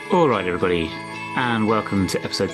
All right, everybody, and welcome to episode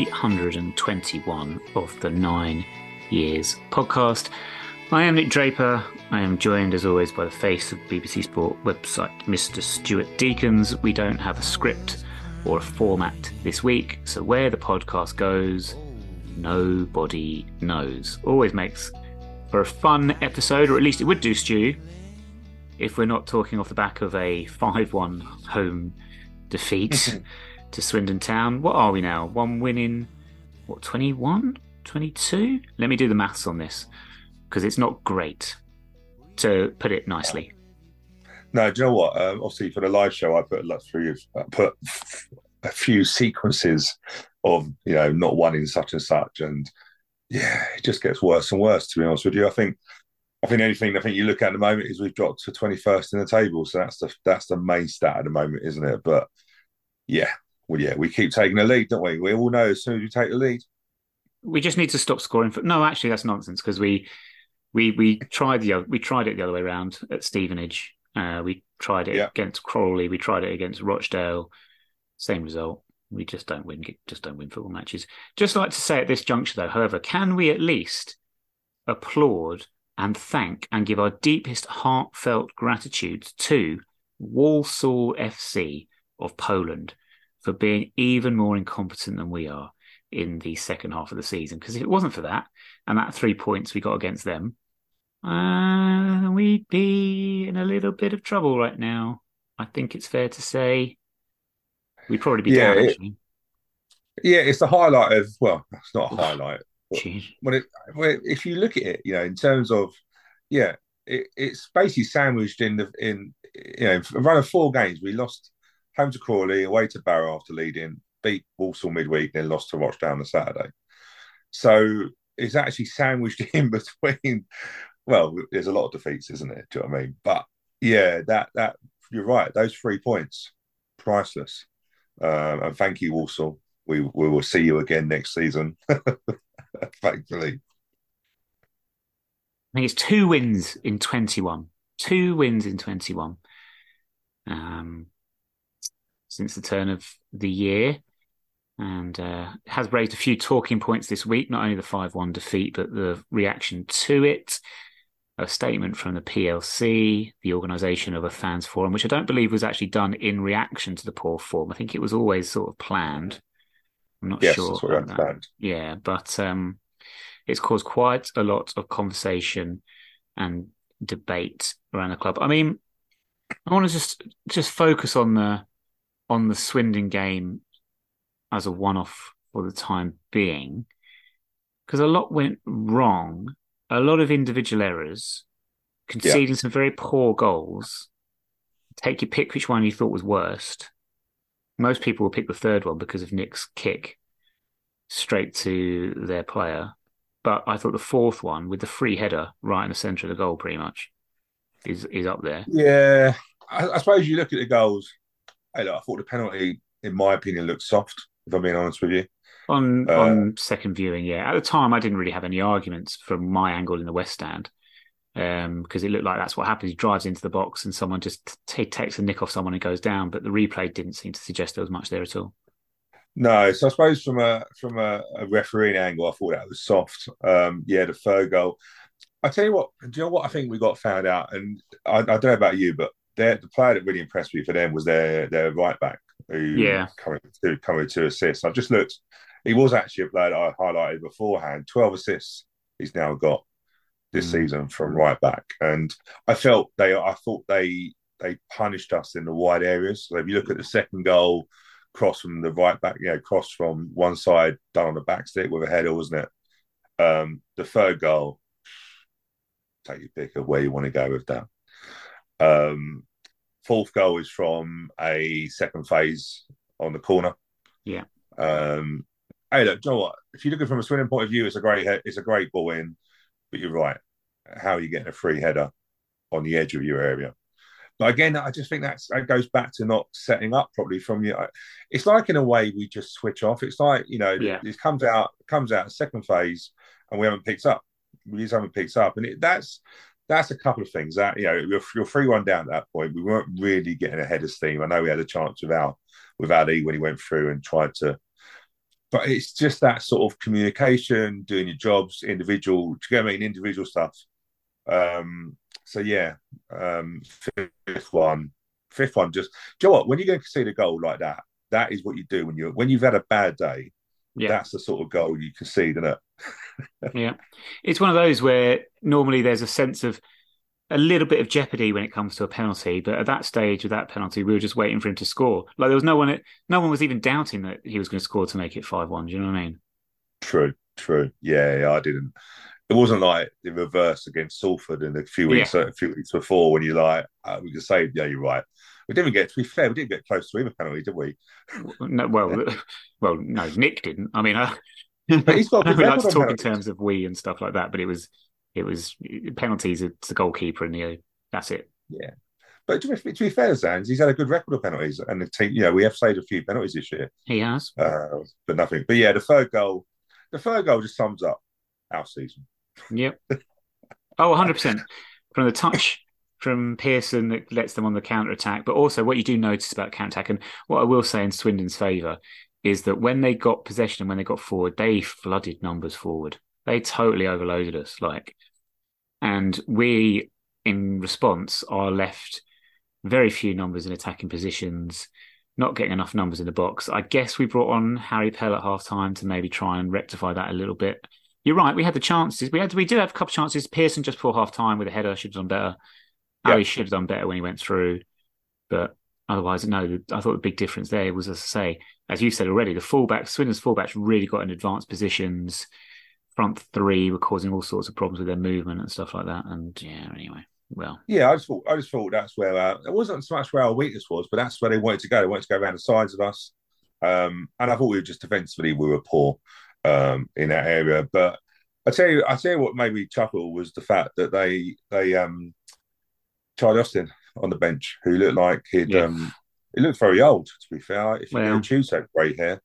321 of the 9 Years podcast. I am Nick Draper. I am joined, as always, by the face of BBC Sport website, Mr. Stuart Deacons. We don't have a script or a format this week, so where the podcast goes, nobody knows. Always makes for a fun episode, or at least it would do, Stu, if we're not talking off the back of a 5-1 home defeat to Swindon Town. What are we now? One win in, 21? 22? Let me do the maths on this, because it's not great, to put it nicely. No, do you know what? Obviously, for the live show, I put a few sequences of not one in such and such, and yeah, it just gets worse and worse. To be honest with you, I think you look at the moment is we've dropped to 21st in the table, so that's the main stat at the moment, isn't it? But yeah, we keep taking the lead, don't we? We all know as soon as we take the lead. We just need to stop scoring. No, actually, that's nonsense, because we tried it the other way around at Stevenage. We tried it Yeah, against Crawley. We tried it against Rochdale. Same result. We just don't win. Just don't win football matches. Just like to say at this juncture, though, however, can we at least applaud and thank and give our deepest heartfelt gratitude to Walsall FC of Poland for being even more incompetent than we are in the second half of the season? Because if it wasn't for that and that 3 points we got against them, we'd be in a little bit of trouble right now. I think it's fair to say we'd probably be yeah, down, actually. it's the highlight of. Well, it's not a Oof, highlight, but gee. if you look at it, in terms of, yeah, it's basically sandwiched in a run of 4 games. We lost home to Crawley, away to Barrow after leading, beat Walsall midweek, then lost to Rochdale on the Saturday. So it's actually sandwiched in between. Well, there's a lot of defeats, isn't it? Do you know what I mean? But yeah, that you're right. Those 3 points, priceless. And thank you, Walsall. We will see you again next season, thankfully. I think it's 2 wins in 21. 2 wins in 21 um, since the turn of the year. And has raised a few talking points this week, not only the 5-1 defeat, but the reaction to it. A statement from the PLC, the organisation of a fans forum, which I don't believe was actually done in reaction to the poor form. I think it was always sort of planned. I'm not Yes, sure that's what we about that. understand. Yeah, but it's caused quite a lot of conversation and debate around the club. I mean, I want to just focus on the Swindon game as a one-off for the time being, because a lot went wrong, a lot of individual errors, Yeah, conceding some very poor goals. Take your pick which one you thought was worst. Most people will pick the third one because of Nick's kick straight to their player. But I thought the fourth one, with the free header right in the centre of the goal, pretty much is up there. yeah. I suppose you look at the goals. Hey, look, I thought the penalty, in my opinion, looked soft. If I'm being honest with you, uh, On second viewing, yeah. At the time, I didn't really have any arguments from my angle in the West Stand, because it looked like that's what happens. He drives into the box and someone just takes a nick off someone and goes down. But the replay didn't seem to suggest there was much there at all. no. So I suppose from a refereeing angle, I thought that was soft. Yeah, the third goal. I tell you what. Do you know what I think we got found out? And I don't know about you, but the player that really impressed me for them was their right back who Yeah. coming to assist. I've just looked. He was actually a player that I highlighted beforehand. 12 assists he's now got this Mm. season from right back, and I thought they punished us in the wide areas. So if you look at the second goal, cross from the right back, cross from one side done on the back stick with a header, wasn't it? The third goal, take your pick of where you want to go with that. Um, Fourth goal is from a second phase on the corner. Yeah. Um, hey, look, do you know what? If you're looking from a swimming point of view, it's a great ball in. But you're right. How are you getting a free header on the edge of your area? But again, I just think that goes back to not setting up properly from you. It's like in a way we just switch off. It's like Yeah. it comes out second phase, and we haven't picked up. We just haven't picked up, and that's a couple of things that you're 3-1 down at that point. We weren't really getting ahead of steam. I know we had a chance with Ali when he went through and tried to. But it's just that sort of communication, doing your jobs, individual. Do you get what I mean? Individual stuff. So yeah, fifth one, fifth one. Just do you know what? When you go to concede a goal like that, that is what you do when you've had a bad day. Yeah. That's the sort of goal you concede, isn't it? Yeah. It's one of those where normally there's a sense of a little bit of jeopardy when it comes to a penalty, but at that stage with that penalty, we were just waiting for him to score. Like there was no one was even doubting that he was going to score to make it 5-1. Do you know what I mean? True, true. Yeah, I didn't. It wasn't like the reverse against Salford in Yeah. a few weeks before when you're like, we could say, yeah, you're right. We didn't get, to be fair, we didn't get close to either penalty, did we? No, well, no, Nick didn't. I mean, But he's got a I good don't like record to on talk in penalties. terms of we and stuff like that, but it was penalties. It's the goalkeeper and that's it. Yeah. But to be fair, Zans, he's had a good record of penalties, and the team, we have saved a few penalties this year, He has. but nothing. But yeah, the third goal just sums up our season. Yep. Oh, 100%. From the touch from Pearson that lets them on the counter attack, but also what you do notice about counter attack, and what I will say in Swindon's favour is that when they got possession and when they got forward, they flooded numbers forward. They totally overloaded us, and we, in response, are left very few numbers in attacking positions, not getting enough numbers in the box. I guess we brought on Harry Pell at half time to maybe try and rectify that a little bit. You're right. We had the chances. We do have a couple of chances. Pearson just before half time with a header should have done better. Yeah, Ali should have done better when he went through, but otherwise, no. I thought the big difference there was, as I say, as you said already, the fullbacks, Swindon's fullbacks really got in advanced positions. Front three were causing all sorts of problems with their movement and stuff like that. And yeah, anyway, well, yeah. I just thought that's where it wasn't so much where our weakness was, but that's where they wanted to go. They wanted to go around the sides of us, and I thought we were just defensively we were poor in that area. But I tell you what made me chuckle was the fact that they Charlie Austin on the bench, who looked like yeah, he looked very old. To be fair, if you well, choose that grey hair,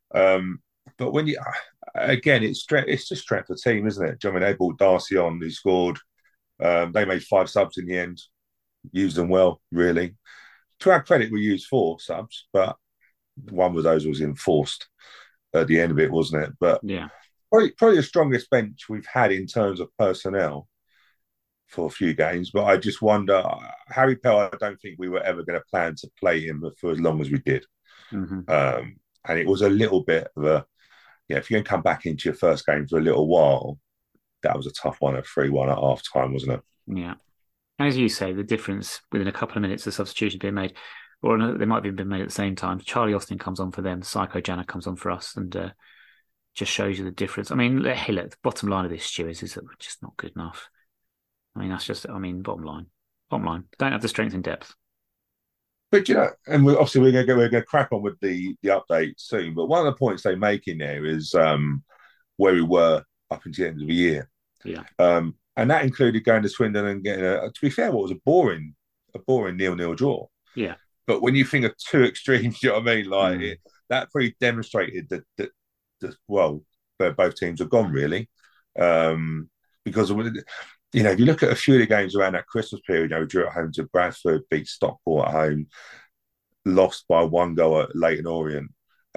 but when you again, it's just strength of team, isn't it? Do you know what I mean, they brought Darcy on, who scored. They made 5 subs in the end, used them well, really. To our credit, we used 4 subs, but one of those was enforced at the end of it, wasn't it? But yeah. probably the strongest bench we've had in terms of personnel for a few games. But I just wonder, Harry Pell, I don't think we were ever going to plan to play him for as long as we did. Mm-hmm. And it was a little bit of a, if you're going to come back into your first game for a little while, that was a tough one at 3-1 at half time, wasn't it? Yeah. As you say, the difference within a couple of minutes, the substitutions being made, or no, they might have even been made at the same time. Charlie Austin comes on for them, Psycho Jana comes on for us, and just shows you the difference. I mean, hey, look, the bottom line of this, Stu, is that we're just not good enough. I mean, bottom line. Bottom line. Don't have the strength in depth. But and obviously we're going to crack on with the update soon. But one of the points they make in there is where we were up until the end of the year. Yeah. And that included going to Swindon and getting to be fair, what was a boring 0-0 draw. Yeah. But when you think of two extremes, you know what I mean? Like that pretty demonstrated that well, where both teams have gone really. Because if you look at a few of the games around that Christmas period, we drew at home to Bradford, beat Stockport at home, lost by 1 goal at Leyton Orient.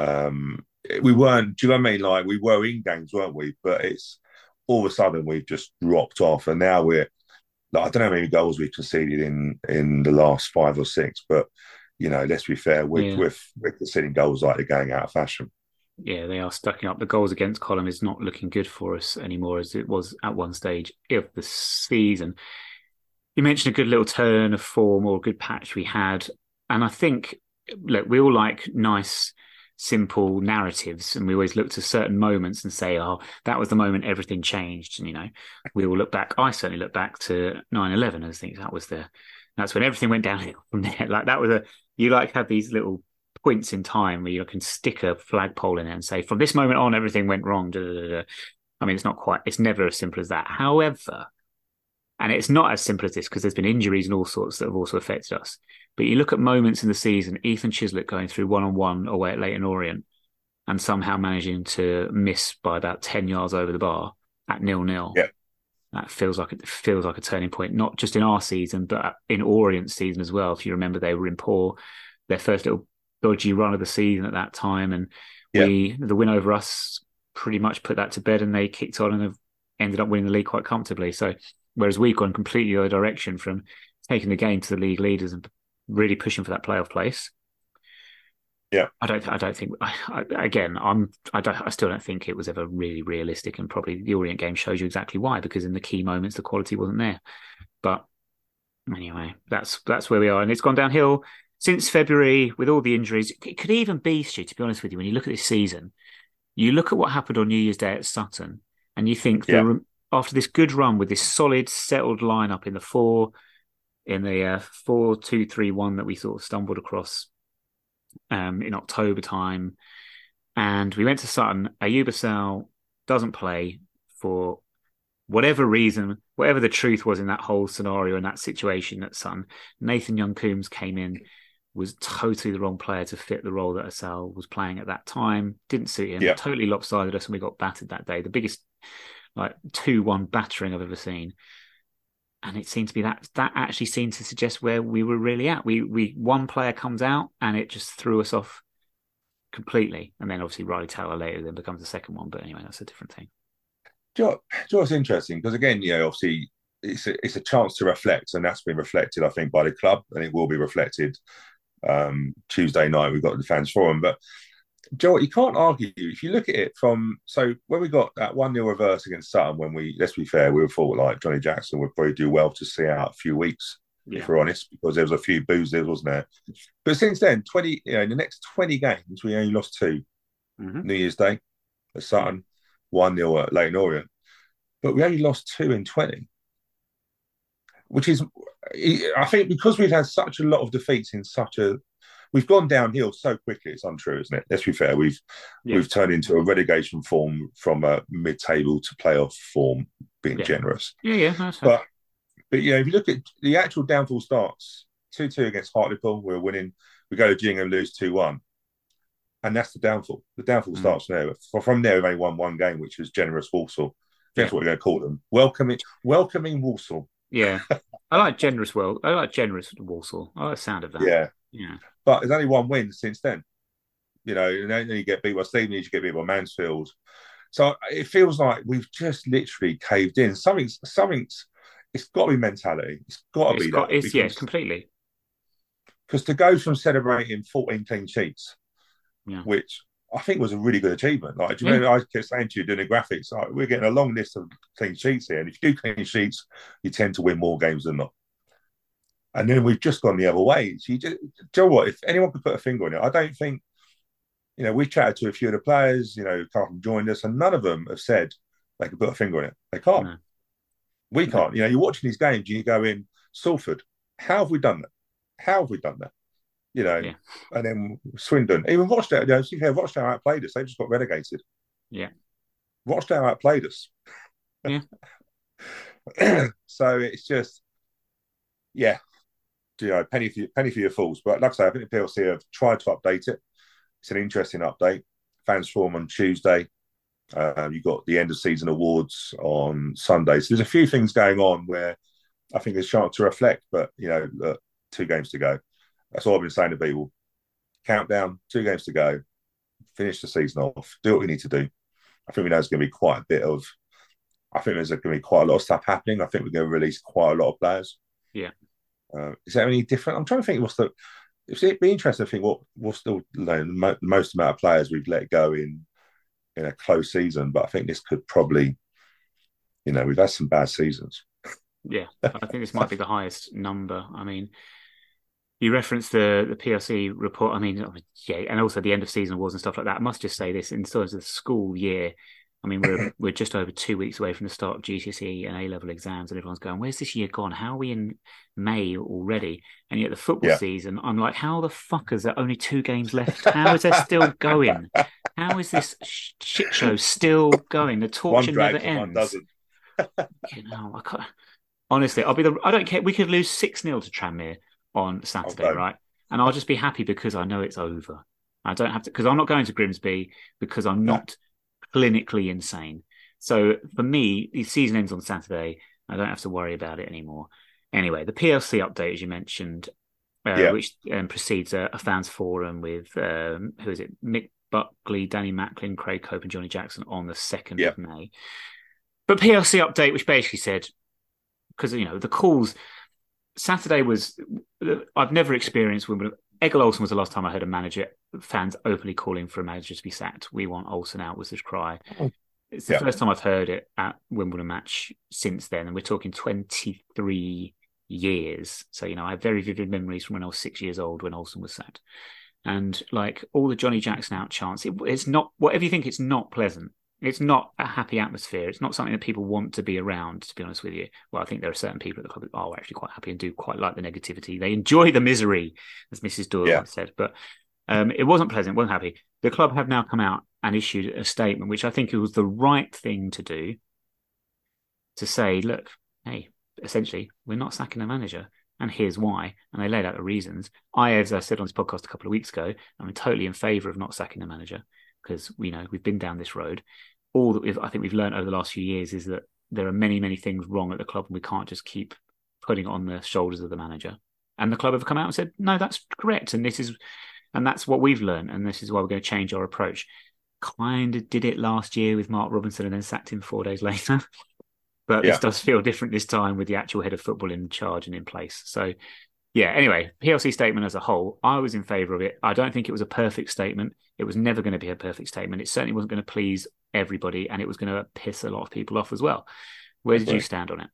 We weren't, do you know what I mean? Like we were in games, weren't we? But it's all of a sudden we've just dropped off, and now we're like, I don't know how many goals we've conceded in the last 5 or 6, but let's be fair, we're conceding goals like they're going out of fashion. Yeah, they are stacking up. The goals against column is not looking good for us anymore as it was at one stage of the season. You mentioned a good little turn of form or a good patch we had. And I think, look, we all like nice, simple narratives, and we always look to certain moments and say, oh, that was the moment everything changed. And, we will look back. I certainly look back to 9/11 and think that's when everything went downhill from there. Like that was you had these little points in time where you can stick a flagpole in it and say, from this moment on, everything went wrong. Da, da, da, da. I mean, it's never as simple as that. However, and it's not as simple as this because there's been injuries and all sorts that have also affected us. But you look at moments in the season, Ethan Chislett going through 1-on-1 away at Leyton Orient and somehow managing to miss by about 10 yards over the bar at 0-0. Yeah. That feels like a turning point, not just in our season, but in Orient's season as well. If you remember, they were in poor. Their first little dodgy run of the season at that time, and Yeah, the win over us pretty much put that to bed, and they kicked on and have ended up winning the league quite comfortably. So whereas we've gone completely the other direction from taking the game to the league leaders and really pushing for that playoff place. yeah. I don't think. Again, I still don't think it was ever really realistic, and probably the Orient game shows you exactly why. Because in the key moments, the quality wasn't there. But anyway, that's where we are, and it's gone downhill since February with all the injuries. It could even be, Stu, to be honest with you, when you look at this season, you look at what happened on New Year's Day at Sutton, and you think Yeah, after this good run with this solid, settled lineup in the 4-2-3-1 that we sort of stumbled across in October time, and we went to Sutton. Ayoub Assal doesn't play for whatever reason, whatever the truth was in that whole scenario and that situation at Sutton. Nathan Young-Coombs came in, was totally the wrong player to fit the role that Assal was playing at that time. Didn't suit him. yeah. Totally lopsided us, and we got battered that day. The biggest 2-1 battering I've ever seen. And it seemed to be that actually seemed to suggest where we were really at. We one player comes out and it just threw us off completely. And then obviously Riley Taylor later then becomes the second one. But anyway, that's a different thing. Do you know what's interesting? Because again, obviously it's a chance to reflect, and that's been reflected, I think, by the club, and it will be reflected Tuesday night. We've got the fans forum, but Joe, you can't argue if you look at it from when we got that 1-0 reverse against Sutton. When let's be fair, we thought like Johnny Jackson would probably do well to see out a few weeks, if Yeah. we're honest, because there was a few boos there, wasn't there? But since then, in the next 20 games, we only lost 2. Mm-hmm. New Year's Day at Sutton, 1-0 at Leyton Orient, but we only lost 2 in 20, which is, I think, because we've had such a lot of defeats in such a we've gone downhill so quickly. It's untrue, isn't it? Let's be fair. We've turned into a relegation form from a mid-table to playoff form, being generous. Yeah. That's but if you look at the actual downfall starts 2-2 against Hartlepool, we're winning. We go to Gillingham, lose 2-1, and that's the downfall. The downfall starts there. From there, we've only won one game, which was generous Walsall. That's what we're going to call them. Welcoming Walsall. Yeah. I like generous Walsall. I like the sound of that. Yeah. But there's only one win since then. And then you get beat by Stevenage, you get beat by Mansfield. So it feels like we've just literally caved in. Something's it's got to be mentality. It's got to be that. Completely. Because to go from celebrating 14 clean sheets, which I think was a really good achievement. Like, do you remember I kept saying to you doing the graphics, like, we're getting a long list of clean sheets here. And if you do clean sheets, you tend to win more games than not. And then we've just gone the other way. So do you know what? If anyone could put a finger on it, I don't think, we chatted to a few of the players, Carlton joined us, and none of them have said they could put a finger on it. They can't. No. We can't. You're watching these games, you go in, Salford, how have we done that? How have we done that? And then Swindon, even Rochdale, Rochdale outplayed us. They just got relegated. Yeah. Rochdale outplayed us. Yeah. So it's just, penny for your fools. But like I say, I think the PLC have tried to update it. It's an interesting update. Fans forum on Tuesday. You've got the end of season awards on Sunday. So there's a few things going on where I think there's a chance to reflect. But, 2 games to go. That's all I've been saying to people. Countdown, 2 games to go. Finish the season off. Do what we need to do. I think we know there's going to be quite a bit of... I think there's going to be quite a lot of stuff happening. I think we're going to release quite a lot of players. Yeah. Is there any different? I'm trying to think it'd be interesting to think what's the most amount of players we've let go in a close season. But I think this could probably, we've had some bad seasons. Yeah, I think this might be the highest number. I mean, you referenced the PLC report. I mean, and also the end of season awards and stuff like that. I must just say this in terms of the school year. I mean, we're just over 2 weeks away from the start of GCSE and A-level exams, and everyone's going, "Where's this year gone? How are we in May already?" And yet the football season, I'm like, "How the fuck is there only 2 games left? How is there still going? How is this shit show still going? The torture never ends." One doesn't. I can't. Honestly, I don't care. We could lose 6-0 to Tranmere on Saturday, right? And I'll just be happy because I know it's over. I don't have to, because I'm not going to Grimsby because I'm not clinically insane. So for me, the season ends on Saturday. I don't have to worry about it anymore. Anyway, the PLC update, as you mentioned, Yeah, which precedes a fans forum with who is it? Mick Buckley, Danny Macklin, Craig Cope, and Johnny Jackson on the 2nd yeah, of May. But PLC update, which basically said, because the calls Saturday was, I've never experienced Wimbledon. Egil Olsen was the last time I heard a manager, fans openly calling for a manager to be sacked. We want Olsen out was the cry. It's the yeah, first time I've heard it at Wimbledon match since then, and we're talking 23 years. So, I have very vivid memories from when I was 6 years old when Olsen was sacked. And like all the Johnny Jackson out chants, it's not, whatever you think, it's not pleasant. It's not a happy atmosphere. It's not something that people want to be around, to be honest with you. Well, I think there are certain people at the club that are actually quite happy and do quite like the negativity. They enjoy the misery, as Mrs. Doyle yeah. once said. But it wasn't pleasant, wasn't happy. The club have now come out and issued a statement, which I think it was the right thing to do, to say, look, hey, essentially, we're not sacking the manager, and here's why. And they laid out the reasons. As I said on this podcast a couple of weeks ago, I'm totally in favour of not sacking the manager because we've been down this road. All that I think we've learned over the last few years is that there are many, many things wrong at the club, and we can't just keep putting it on the shoulders of the manager. And the club have come out and said, no, that's correct, and that's what we've learned, and this is why we're going to change our approach. Kind of did it last year with Mark Robinson and then sacked him 4 days later. But this does feel different this time with the actual head of football in charge and in place. So, yeah, anyway, PLC statement as a whole, I was in favour of it. I don't think it was a perfect statement. It was never going to be a perfect statement. It certainly wasn't going to please everybody, and it was going to piss a lot of people off as well. Where did you stand on it?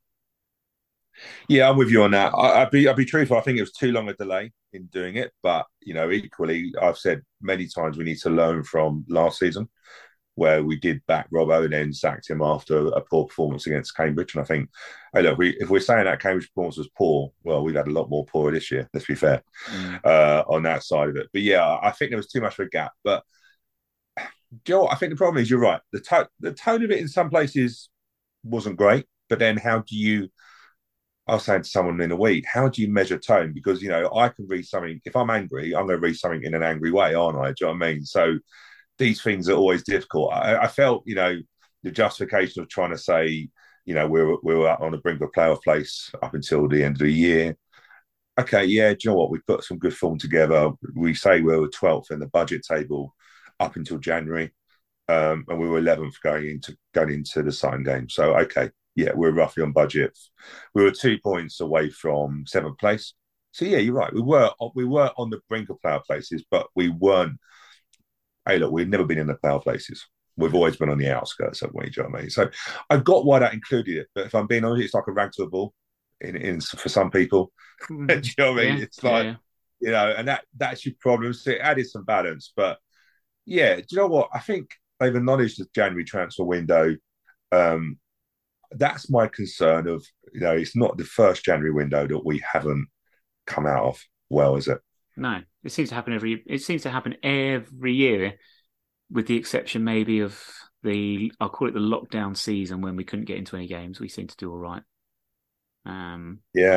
Yeah, I'm with you on that. I'd be truthful. I think it was too long a delay in doing it, but equally, I've said many times we need to learn from last season, where we did back Robbo and then sacked him after a poor performance against Cambridge. And I think, hey, look, if we're saying that Cambridge performance was poor, well, we've had a lot more poor this year. Let's be fair on that side of it. But yeah, I think there was too much of a gap. But Joe, I think the problem is you're right. The tone of it in some places wasn't great. But then how do you? I was saying to someone in a week, how do you measure tone? Because I can read something. If I'm angry, I'm going to read something in an angry way, aren't I? Do you know what I mean? So these things are always difficult. I felt, the justification of trying to say, we're on the brink of playoff place up until the end of the year. Okay, yeah, do you know what? We've put some good form together. We say we were 12th in the budget table up until January, and we were 11th going into the Sutton game. So okay, yeah, we're roughly on budget. We were 2 points away from 7th place. So yeah, you're right. We were on the brink of playoff places, but we weren't. Hey, look, we've never been in the playoff places. We've always been on the outskirts of it. Do you know what I mean? So I got why that included it, but if I'm being honest, it's like a rag to a bull in for some people. Do you know what I mean? It's like and that's your problem. So it added some balance, but yeah, do you know what? I think they've acknowledged the January transfer window. That's my concern. Of it's not the first January window that we haven't come out of well, is it? No, it seems to happen every year, with the exception maybe of I'll call it the lockdown season when we couldn't get into any games. We seem to do all right. Yeah.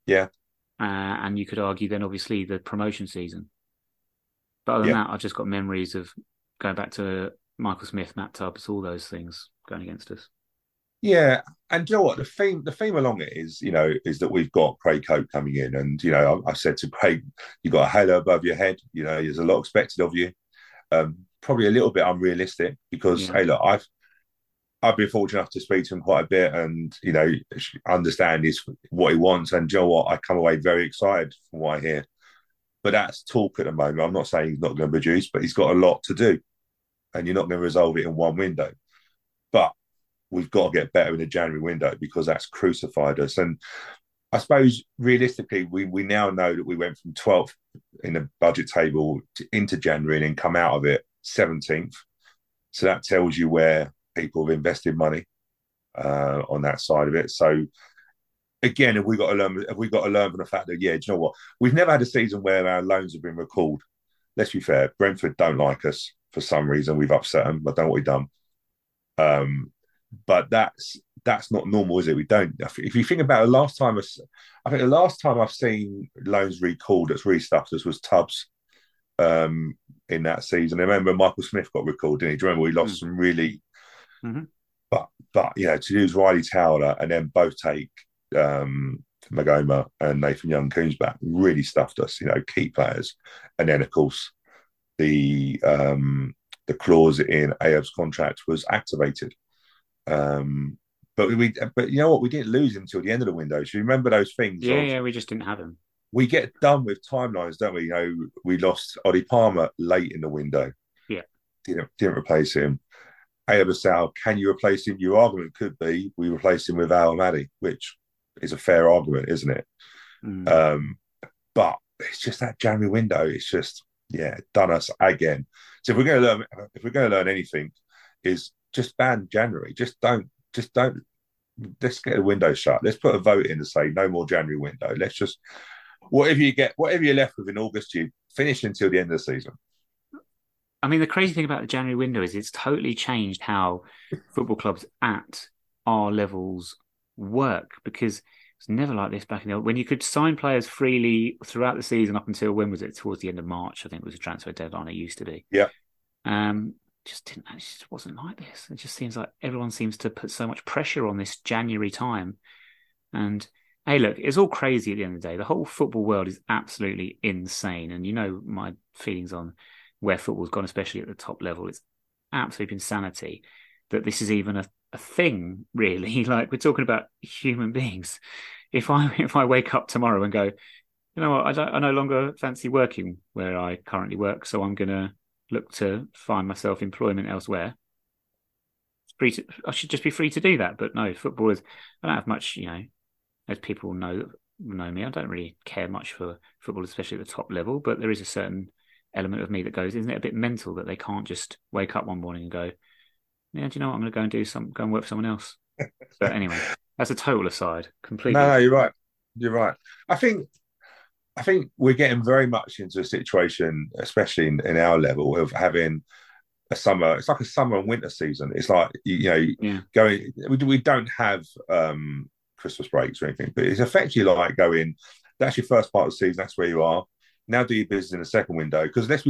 And you could argue then obviously the promotion season. But other than that, I've just got memories of going back to Michael Smith, Matt Tubbs, all those things going against us. Yeah, and do you know what the theme along it is, is that we've got Craig Cope coming in, and I said to Craig, you got a halo above your head. There's a lot expected of you. Probably a little bit unrealistic because hey, look, I've been fortunate enough to speak to him quite a bit, and understand what he wants. And do you know what, I come away very excited from what I hear. But that's talk at the moment. I'm not saying he's not going to produce, but he's got a lot to do, and you're not going to resolve it in one window. But we've got to get better in the January window because that's crucified us. And I suppose realistically, we now know that we went from 12th in the budget table into January and then come out of it 17th. So that tells you where people have invested money on that side of it. So again, have we got to learn from the fact that, yeah, do you know what? We've never had a season where our loans have been recalled. Let's be fair. Brentford don't like us for some reason. We've upset them. I don't know what we've done. But that's not normal, is it? We don't. If you think about the last time, I think the last time I've seen loans recalled that's restuffed us was Tubbs in that season. I remember Michael Smith got recalled, didn't he? Do you remember we lost some really? But to use Riley Towler and then both take Magoma and Nathan Young-Coons back really stuffed us, key players. And then, of course, the clause in Ayob's contract was activated. Um, but you know what? We didn't lose him until the end of the window. So you remember those things Yeah, of yeah, we just didn't have him. we get done with timelines, don't we? We lost Ollie Palmer late in the window. Yeah. Didn't replace him. Ayob Asal, can you replace him? Your argument could be we replace him with Al Ahmadi, which is a fair argument, isn't it? Mm. Um, but it's just that January window. It's just done us again. So if we're going to learn anything, is just ban January. Just don't. Let's get the window shut. Let's put a vote in to say no more January window. Let's just whatever you're left with in August, you finish until the end of the season. I mean, the crazy thing about the January window is it's totally changed how football clubs at our levels work, because it's never like this back in the old, when you could sign players freely throughout the season up until, when was it? Towards the end of March, I think, was a transfer deadline. It used to be. Yeah. It just wasn't like this. It just seems like everyone seems to put so much pressure on this January time. And hey, look, it's all crazy at the end of the day. The whole football world is absolutely insane. And you know my feelings on where football's gone, especially at the top level. It's absolute insanity that this is even a thing, really. Like, we're talking about human beings. If I wake up tomorrow and go, you know what, I no longer fancy working where I currently work, so I'm gonna look to find myself employment elsewhere. I should just be free to do that. But no, footballers, I don't have much, as people know me, I don't really care much for football, especially at the top level. But there is a certain element of me that goes, isn't it a bit mental that they can't just wake up one morning and go, yeah, do you know what, I'm going to go and work for someone else. But anyway, that's a total aside, completely. No, you're right. You're right. I think we're getting very much into a situation, especially in our level, of having a summer. It's like a summer and winter season. It's like Yeah. going. We don't have Christmas breaks or anything, but it's effectively like going. That's your first part of the season. That's where you are. Now do your business in the second window, because unless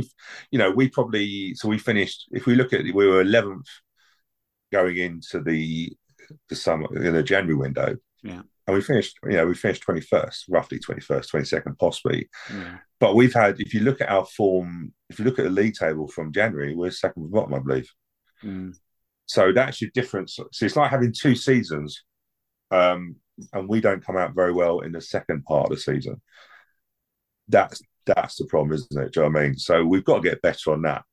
we finished. If we look at it, we were 11th going into the summer in the January window. Yeah. And we finished 21st, roughly 21st, 22nd, possibly. Yeah. But we've had, if you look at our form, if you look at the league table from January, we're second from bottom, I believe. Mm. So that's your difference. So it's like having two seasons, and we don't come out very well in the second part of the season. That's the problem, isn't it? Do you know what I mean? So we've got to get better on that.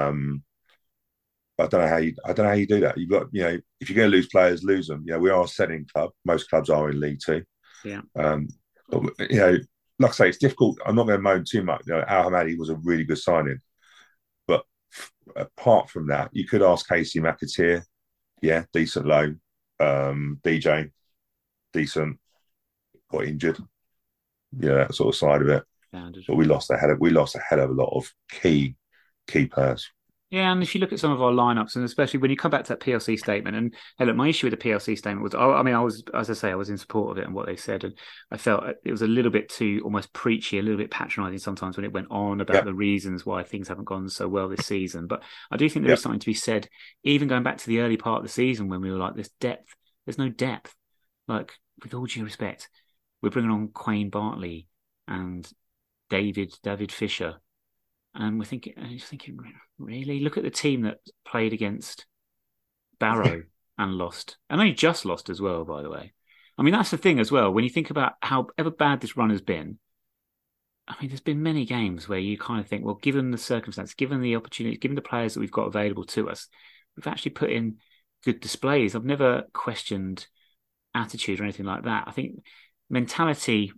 I don't know how you do that. You've got, if you're going to lose players, lose them. We are a selling club. Most clubs are in League Two. Yeah. But like I say, it's difficult. I'm not going to moan too much. Al Ahmadi was a really good signing, but apart from that, you could ask Casey McAteer. Yeah, decent loan. DJ, decent. Got injured. That sort of side of it. But we lost a hell of a lot of key players. Yeah, and if you look at some of our lineups, and especially when you come back to that PLC statement, and hey, look, my issue with the PLC statement was, I was, as I say, I was in support of it and what they said, and I felt it was a little bit too almost preachy, a little bit patronising sometimes when it went on about the reasons why things haven't gone so well this season. But I do think there is something to be said, even going back to the early part of the season when we were like, this depth, there's no depth. Like, with all due respect, we're bringing on Quayne Bartley and David Fisher. And you're thinking, really? Look at the team that played against Barrow and lost. And only just lost as well, by the way. I mean, that's the thing as well. When you think about however bad this run has been, I mean, there's been many games where you kind of think, well, given the circumstance, given the opportunity, given the players that we've got available to us, we've actually put in good displays. I've never questioned attitude or anything like that. I think mentality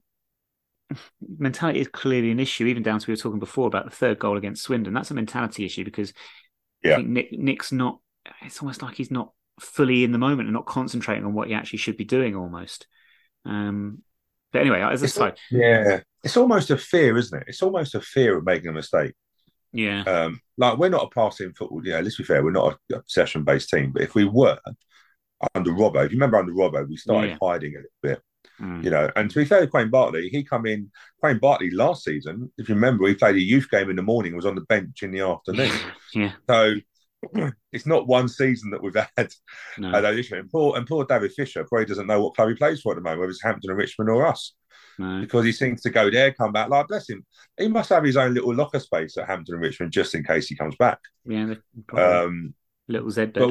is clearly an issue, even down to, we were talking before about the third goal against Swindon. That's a mentality issue, because I think Nick's not, it's almost like he's not fully in the moment and not concentrating on what he actually should be doing almost. But anyway, as a side. Yeah, it's almost a fear, isn't it? It's almost a fear of making a mistake. Yeah. Like, we're not a passing football, let's be fair, we're not a possession-based team, but if we were under Robbo, if you remember under Robbo, we started hiding a little bit. And to be fair to Quayne Bartley, Quayne Bartley last season, if you remember, he played a youth game in the morning, was on the bench in the afternoon. Yeah. So It's not one season that we've had No, an addition. And poor David Fisher probably doesn't know what club he plays for at the moment, whether it's Hampton and Richmond or us, no. because he seems to go there, come back. Like, bless him, he must have his own little locker space at Hampton and Richmond just in case he comes back. Yeah, probably Um, little Z but bed.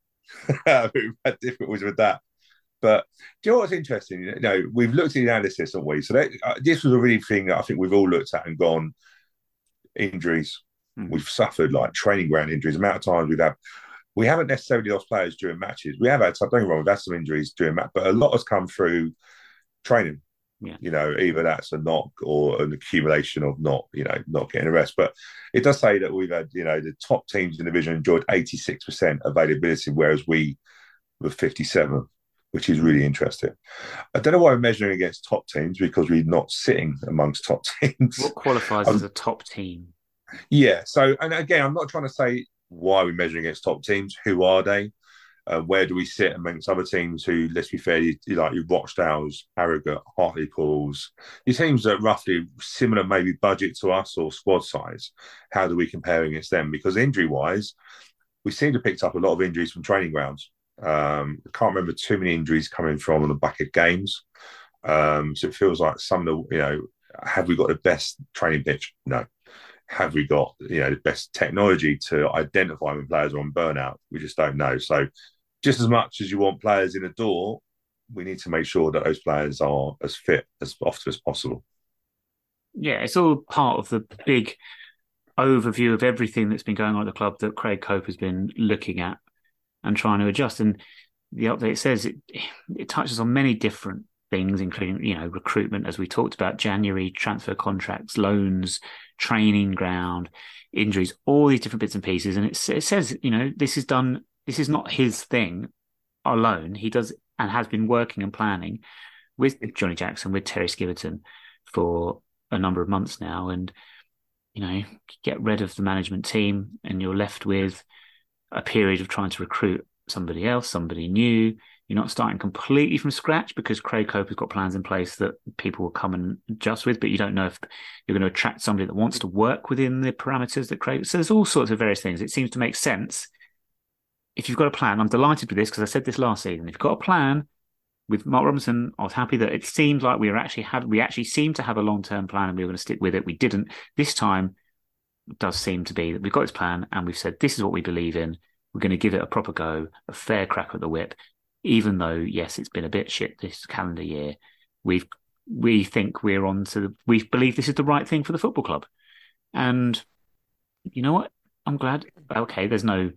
we've had difficulties with that. But do you know what's interesting? We've looked at the analysis, haven't we? So this was a really thing that I think we've all looked at and gone, injuries. Mm. We've suffered like training ground injuries. The amount of times we haven't necessarily lost players during matches. We have had, don't get me wrong, we've had some injuries during match, but a lot has come through training. Yeah. Either that's a knock or an accumulation of not getting a rest. But it does say that we've had, the top teams in the division enjoyed 86% availability, whereas we were 57, which is really interesting. I don't know why we're measuring against top teams, because we're not sitting amongst top teams. What qualifies as a top team? Yeah. So, and again, I'm not trying to say why we're measuring against top teams. Who are they? Where do we sit amongst other teams who, let's be fair, like your Rochdales, Harrogate, Hartlepools, your teams that are roughly similar, maybe budget to us or squad size? How do we compare against them? Because injury-wise, we seem to have picked up a lot of injuries from training grounds. I can't remember too many injuries coming from the back of games. So it feels like some of the, have we got the best training pitch? No. Have we got the best technology to identify when players are on burnout? We just don't know. So just as much as you want players in the door, we need to make sure that those players are as fit as often as possible. Yeah, it's all part of the big overview of everything that's been going on at the club that Craig Cope has been looking at and trying to adjust. And the update says it touches on many different things, including, recruitment, as we talked about, January, transfer contracts, loans, training ground, injuries, all these different bits and pieces. And it says, this is not his thing alone. He does and has been working and planning with Johnny Jackson, with Terry Skiverton for a number of months now. And, get rid of the management team and you're left with a period of trying to recruit somebody else, somebody new. You're not starting completely from scratch, because Craig Cope has got plans in place that people will come and adjust with, but you don't know if you're going to attract somebody that wants to work within the parameters that Craig. So there's all sorts of various things. It seems to make sense. If you've got a plan, I'm delighted with this because I said this last season. If you've got a plan with Mark Robinson, I was happy that it seemed like we actually seemed to have a long-term plan and we were going to stick with it. We didn't. This time it does seem to be that we've got this plan and we've said this is what we believe in. We're going to give it a proper go, a fair crack at the whip, even though, yes, it's been a bit shit this calendar year. We think we believe this is the right thing for the football club. And you know what? I'm glad. Okay, there's no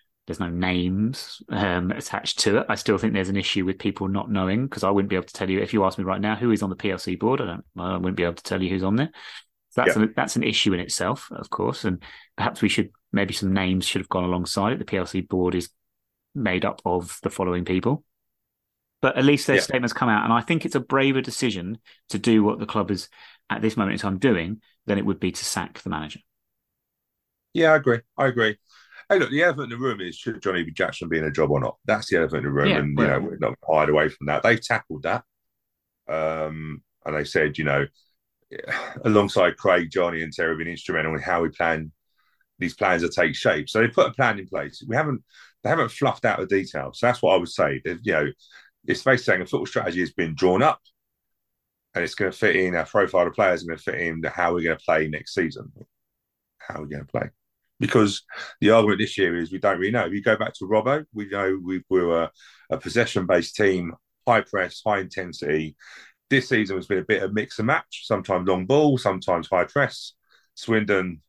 names attached to it. I still think there's an issue with people not knowing, because I wouldn't be able to tell you if you asked me right now who is on the PLC board. I wouldn't be able to tell you who's on there. So that's an issue in itself, of course, and perhaps maybe some names should have gone alongside it. The PLC board is made up of the following people, but at least their statements come out, and I think it's a braver decision to do what the club is at this moment in time doing than it would be to sack the manager. Yeah, I agree. Hey, look, the elephant in the room is, should Johnny Jackson be in a job or not? That's the elephant in the room, and we're not hide away from that. They've tackled that, and they said, alongside Craig, Johnny, and Terry have been instrumental in how we plan these plans to take shape. So they put a plan in place. They haven't fluffed out the details. So that's what I would say. It's basically saying a football strategy has been drawn up, and it's going to fit in. Our profile of players are going to fit in how we're going to play next season. How we're going to play. Because the argument this year is we don't really know. If you go back to Robbo, we know we were a possession-based team, high press, high intensity. This season has been a bit of mix and match. Sometimes long ball, sometimes high press. Swindon,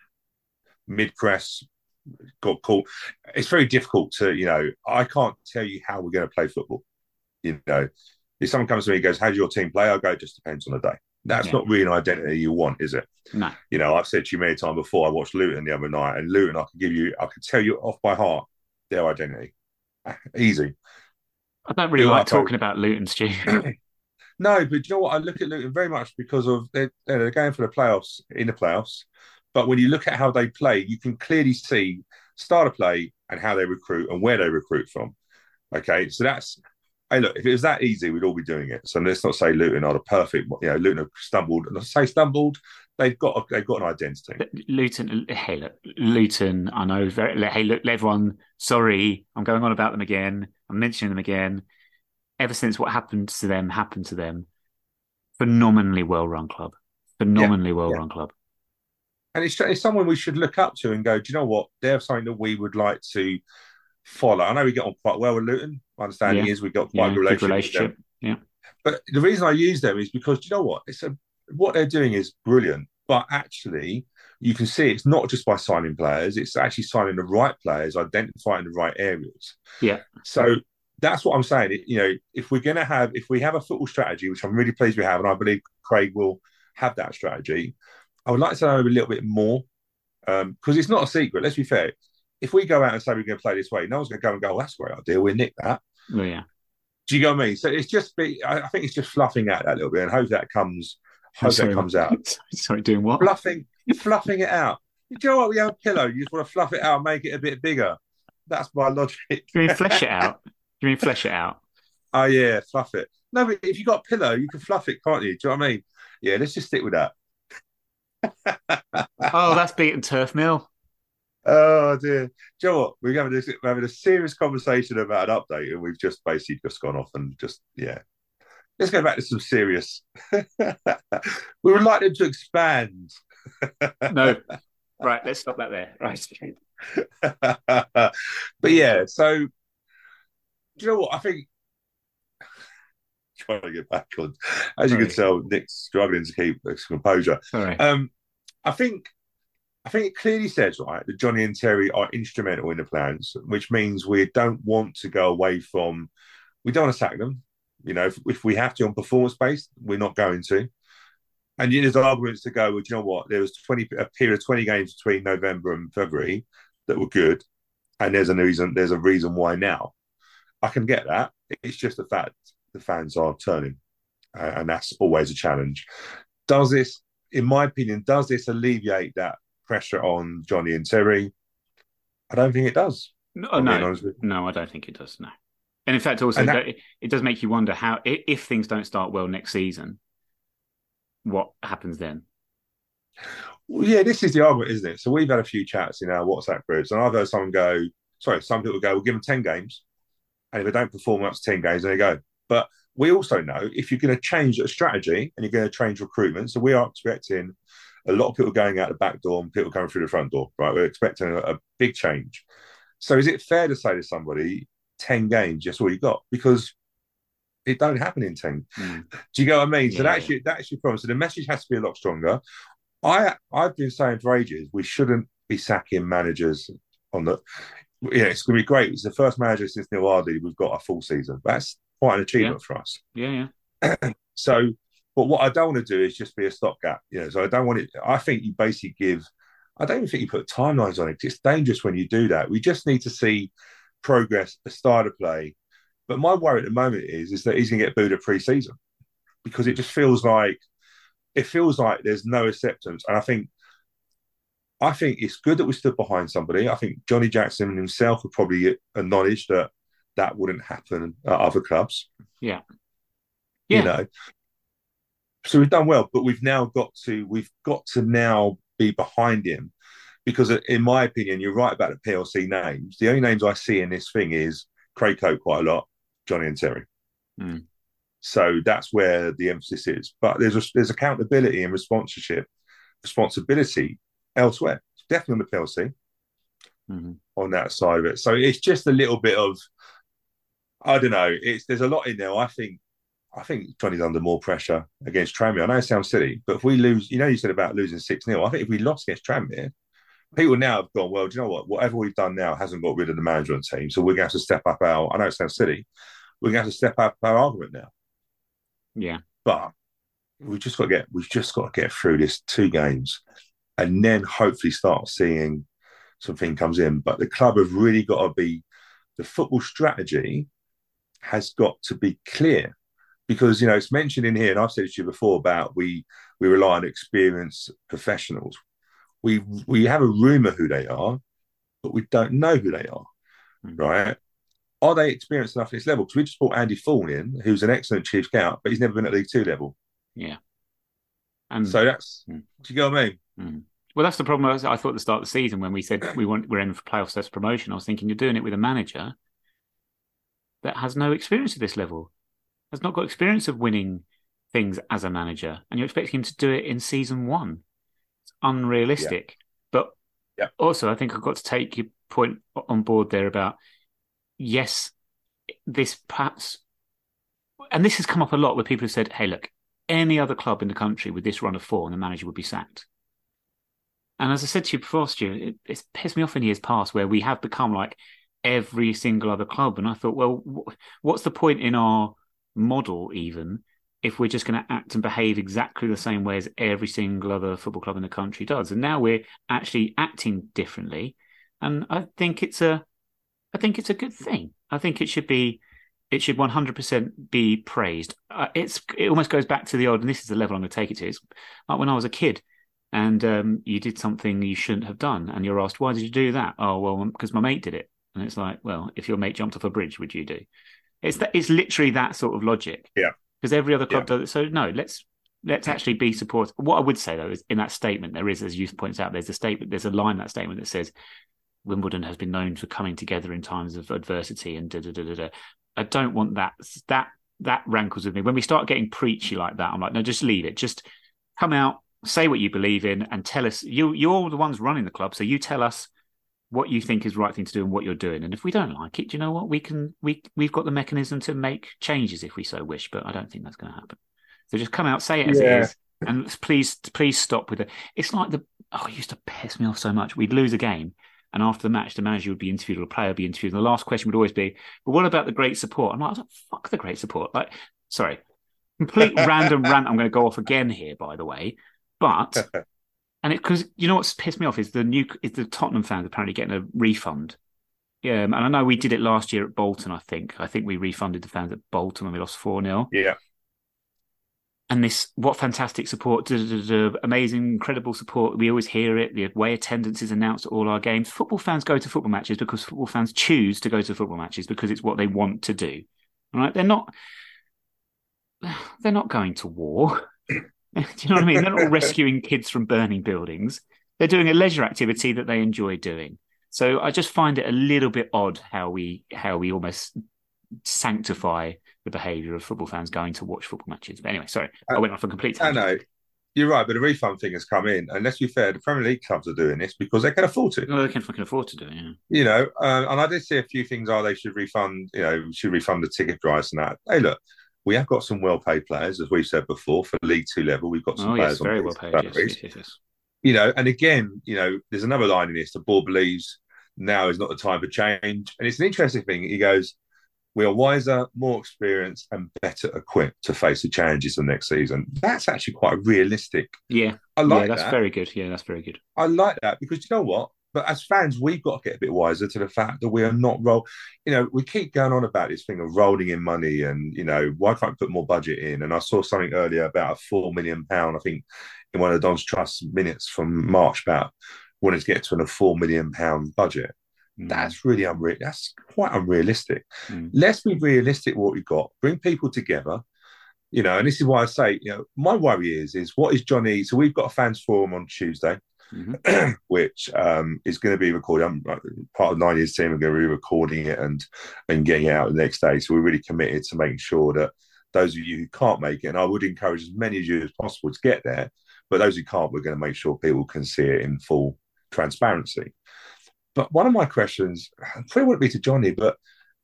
mid press, got caught. It's very difficult to, I can't tell you how we're going to play football. If someone comes to me and goes, how does your team play? I'll go, it just depends on the day. That's not really an identity you want, is it? No. I've said to you many times before, I watched Luton the other night, and Luton, I could tell you off by heart their identity. Easy. I don't really like talking about Luton, Stu. No, but you know what? I look at Luton very much because of they're going for the playoffs, in the playoffs. But when you look at how they play, you can clearly see start of play and how they recruit and where they recruit from. Okay, so hey, look, if it was that easy, we'd all be doing it. So let's not say Luton are the perfect. Luton have stumbled. Let's say stumbled. they've got an identity. Luton, hey, look, Luton, I know. Hey, look, everyone, sorry, I'm going on about them again. I'm mentioning them again. Ever since what happened to them, phenomenally well run club. Yeah, Phenomenally well yeah. run club. And it's someone we should look up to and go, do you know what? They're something that we would like to follow. I know we get on quite well with Luton. My understanding Yeah. is we've got quite a Yeah. good Good relationship with them. relationship. Yeah. But the reason I use them is because, do you know what? What they're doing is brilliant. But actually, you can see it's not just by signing players, it's actually signing the right players, identifying the right areas. Yeah. So that's what I'm saying. If if we have a football strategy, which I'm really pleased we have, and I believe Craig will have that strategy, I would like to know a little bit more because it's not a secret. Let's be fair. If we go out and say we're going to play this way, no one's going to go and go, oh, that's a great idea. We'll nick that. Oh, yeah. Do you get what I mean? So I think it's just fluffing out that little bit, and Oh, hope that sorry. comes out. Sorry, doing what? Fluffing it out. Do you know what? We have a pillow. You just want to fluff it out, make it a bit bigger. That's my logic. You mean flesh it out? You mean flesh it out? Oh yeah, fluff it. No, but if you got a pillow, you can fluff it, can't you? Do you know what I mean? Yeah, let's just stick with that. Oh, that's beaten Turf Mill. Oh dear. Do you know what? We're having a serious conversation about an update, and we've just basically just gone off and just yeah. Let's go back to some serious. We would like them to expand. No. Right, let's stop that there. Right. But yeah, so do you know what? I think trying to get back on. As you can tell, Nick's struggling to keep his composure. Sorry. I think it clearly says right that Johnny and Terry are instrumental in the plans, which means we don't want to go away from. We don't want to sack them. If we have to on performance based, we're not going to. And there's arguments to go. Well, do you know what? There was a period of 20 games between November and February that were good, and there's a reason. There's a reason why now. I can get that. It's just the fact the fans are turning, and that's always a challenge. Does this, in my opinion, alleviate that pressure on Johnny and Terry? I don't think it does. No, no, I don't think it does. No, and in fact, also it does make you wonder how if things don't start well next season, what happens then? Well, yeah, this is the argument, isn't it? So we've had a few chats in our WhatsApp groups, and I've heard some people go, we'll give them 10 games, and if they don't perform up to 10 games, then they go. But we also know if you're going to change a strategy and you're going to change recruitment, so we are expecting a lot of people going out the back door and people coming through the front door, right? We're expecting a big change. So is it fair to say to somebody, 10 games, just all you got? Because it don't happen in 10. Do you get what I mean? So that's your problem. So the message has to be a lot stronger. I've been saying for ages, we shouldn't be sacking managers on the. Yeah, it's going to be great. It's the first manager since Neil Ardley we've got a full season. That's quite an achievement for us. Yeah. So, but what I don't want to do is just be a stopgap. So I don't want it. I think you basically give. I don't even think you put timelines on it. It's dangerous when you do that. We just need to see progress, a style of play. But my worry at the moment is that he's going to get booed at pre-season because it just feels like there's no acceptance. And I think it's good that we stood behind somebody. I think Johnny Jackson himself would probably acknowledge that wouldn't happen at other clubs. Yeah. So we've done well, but we've got to now be behind him because, in my opinion, you're right about the PLC names. The only names I see in this thing is Craig Cope quite a lot, Johnny and Terry. So that's where the emphasis is. But there's accountability and responsibility elsewhere. Definitely on the PLC on that side of it. So it's just a little bit of, I don't know. There's a lot in there. I think Johnny's under more pressure against Tranmere. I know it sounds silly, but if we lose, you said about losing 6-0. I think if we lost against Tranmere, people now have gone, well, do you know what? Whatever we've done now hasn't got rid of the management team. So we're going to have to step up I know it sounds silly, we're going to have to step up our argument now. Yeah. But we've just got to get through this 2 games and then hopefully start seeing something comes in. But the club have really got to be, the football strategy has got to be clear. Because, it's mentioned in here, and I've said it to you before, about we rely on experienced professionals. We have a rumour who they are, but we don't know who they are, right? Are they experienced enough at this level? Because we just brought Andy Fawn in, who's an excellent chief scout, but he's never been at League Two level. Yeah. And So that's, mm, do you get what I mean? mm. Well, that's the problem. I thought at the start of the season when we said we're in for playoffs as promotion, I was thinking you're doing it with a manager that has no experience at this level, has not got experience of winning things as a manager, and you're expecting him to do it in season one. It's Yeah, unrealistic. But yeah, also, I think I've got to take your point on board there about yes, this perhaps, and this has come up a lot where people have said, "Hey, look, any other club in the country with this run of four, and the manager would be sacked." And as I said to you before, Stu, it's pissed me off in years past where we have become like every single other club. And I thought, well, what's the point in our model even if we're just going to act and behave exactly the same way as every single other football club in the country does? And now we're actually acting differently. And I think it's a good thing. I think it should 100% be praised. It almost goes back to the old, and this is the level I'm going to take it to. It's like when I was a kid and you did something you shouldn't have done, and you're asked, "Why did you do that?" "Oh, well, because my mate did it." And it's like, well, if your mate jumped off a bridge, would you do? It's literally that sort of logic yeah, because every other yeah. club does it. So no, let's actually be supportive. What I would say though is in that statement there is, as you points out, there's a line in that statement that says Wimbledon has been known for coming together in times of adversity and da da da da da. I don't want that rankles with me. When we start getting preachy like that, I'm like, no, just leave it. Just come out, say what you believe in, and tell us. You're the ones running the club, so you tell us what you think is the right thing to do and what you're doing. And if we don't like it, do you know what? We've got the mechanism to make changes if we so wish, but I don't think that's going to happen. So just come out, say it as it Yeah. is, and please stop with it. It's like it used to piss me off so much. We'd lose a game, and after the match, the manager would be interviewed or a player would be interviewed, and the last question would always be, "But what about the great support?" I was like, "Fuck the great support!" Like, sorry, complete random rant. I'm going to go off again here, by the way, but and it because you know what's pissed me off is the Tottenham fans apparently getting a refund. Yeah, and I know we did it last year at Bolton. I think we refunded the fans at Bolton when we lost 4-0. Yeah. And this, what fantastic support, amazing, incredible support. We always hear it. The away attendance is announced at all our games. Football fans go to football matches because football fans choose to go to football matches because it's what they want to do. All right, they're not going to war. Do you know what I mean? They're not rescuing kids from burning buildings. They're doing a leisure activity that they enjoy doing. So I just find it a little bit odd how we almost sanctify the behaviour of football fans going to watch football matches. But anyway, sorry, I went off a complete I tangent. know. You're right, but the refund thing has come in. And let's be fair, the Premier League clubs are doing this because they can afford to. No, they can fucking afford to do it. Yeah. And I did see a few things. They should refund. Should refund the ticket price and that. Hey, look, we have got some well-paid players, as we've said before, for League Two level. We've got some Oh yes, players on very well decent paid. Yes, salaries. yes, yes, yes. And again, there's another line in this. The board believes now is not the time for change, and it's an interesting thing. He goes, "We are wiser, more experienced, and better equipped to face the challenges of next season." That's actually quite realistic. Yeah, I yeah, like that's that. very good. Yeah, that's very good. I like that because you know what? But as fans, we've got to get a bit wiser to the fact that we are not roll. We keep going on about this thing of rolling in money, and why can't we put more budget in? And I saw something earlier about a £4 million, I think, in one of Don's Trust minutes from March about wanting to get to a £4 million budget. Mm, That's really unreal. That's quite unrealistic. mm, Let's be realistic. What we've got, bring people together. And this is why I say, my worry is what is Johnny? So we've got a fans forum on Tuesday mm-hmm. which is going to be recorded. I'm part of 9 years team. We're going to be recording it and getting it out the next day. So we're really committed to making sure that those of you who can't make it, and I would encourage as many of you as possible to get there, but those who can't, we're going to make sure people can see it in full transparency. But one of my questions probably wouldn't be to Johnny, but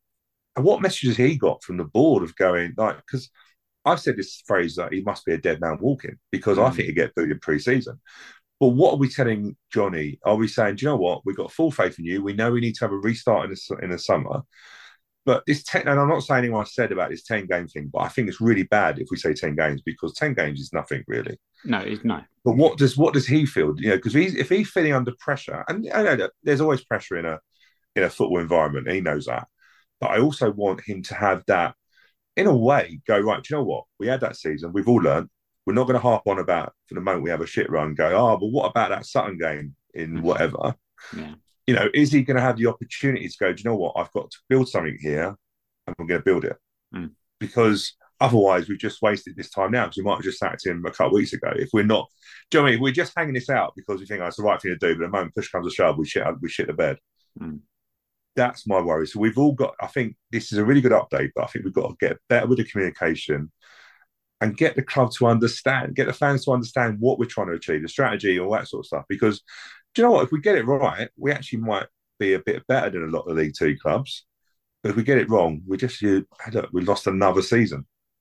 what messages he got from the board of going like because I've said this phrase that he must be a dead man walking because I Mm. think he get booted pre-season. But what are we telling Johnny? Are we saying, do you know what? We've got full faith in you. We know we need to have a restart in the summer. But and I'm not saying anyone said about this 10 game thing, but I think it's really bad if we say 10 games because 10 games is nothing really. No, no. But what does he feel? Because if he's feeling under pressure, and I know that there's always pressure in a football environment, he knows that. But I also want him to have that, in a way, go, right, do you know what? We had that season. We've all learned. We're not going to harp on about, for the moment we have a shit run, go, but what about that Sutton game in whatever? Yeah. Is he going to have the opportunity to go, do you know what? I've got to build something here and I'm going to build it. Mm. Because Otherwise, we've just wasted this time now because we might have just sacked him a couple of weeks ago. If we're not, do you know what I mean? If we're just hanging this out because we think oh, it's the right thing to do, but the moment push comes to shove, we shit the bed. Mm. That's my worry. So we've all got. I think this is a really good update, but I think we've got to get better with the communication and get the club to understand, get the fans to understand what we're trying to achieve, the strategy, all that sort of stuff. Because do you know what? If we get it right, we actually might be a bit better than a lot of League Two clubs. But if we get it wrong, we lost another season.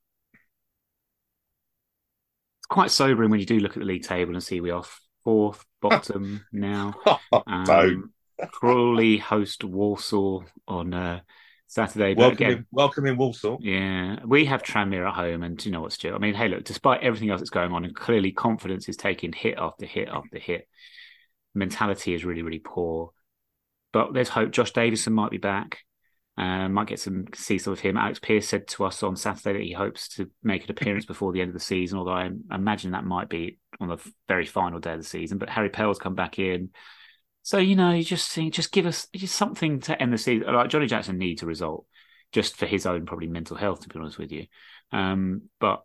It's quite sobering when you do look at the league table and see we are fourth bottom now. So Crawley host Walsall on Saturday. But welcome in Walsall. Yeah, we have Tranmere at home, and do you know what, Stuart? I mean, hey, look, despite everything else that's going on, and clearly confidence is taking hit after hit after hit, mentality is really, really poor. But there's hope. Josh Davison might be back. Might get some see some of him. Alex Pearce said to us on Saturday that he hopes to make an appearance before the end of the season, although I imagine that might be on the very final day of the season. But Harry Pell's come back in. So, you just think, just give us just something to end the season. Like Johnny Jackson needs a result just for his own probably mental health, to be honest with you. But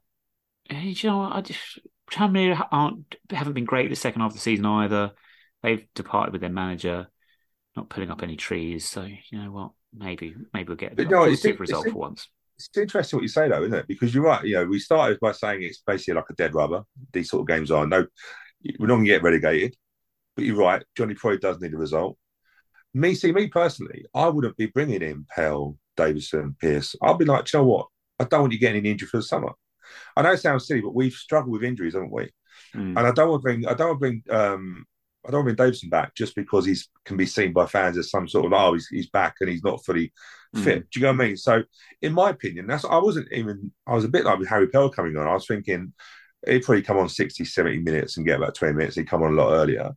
Tranmere haven't been great the second half of the season either. They've departed with their manager, not pulling up any trees. So you know what? Maybe we'll get a positive result for once. It's interesting what you say, though, isn't it? Because you're right. We started by saying it's basically like a dead rubber. These sort of games are no, we're not going to get relegated. But you're right. Johnny probably does need a result. Me personally, I wouldn't be bringing in Pell, Davison, Pearce. I'd be like, you know what? I don't want you getting an injury for the summer. I know it sounds silly, but we've struggled with injuries, haven't we? And I don't want to bring Davison back just because he can be seen by fans as some sort of he's back and he's not fully fit. Do you know what I mean? So, in my opinion, I was a bit like with Harry Pell coming on. I was thinking he'd probably come on 60, 70 minutes and get about 20 minutes. He'd come on a lot earlier.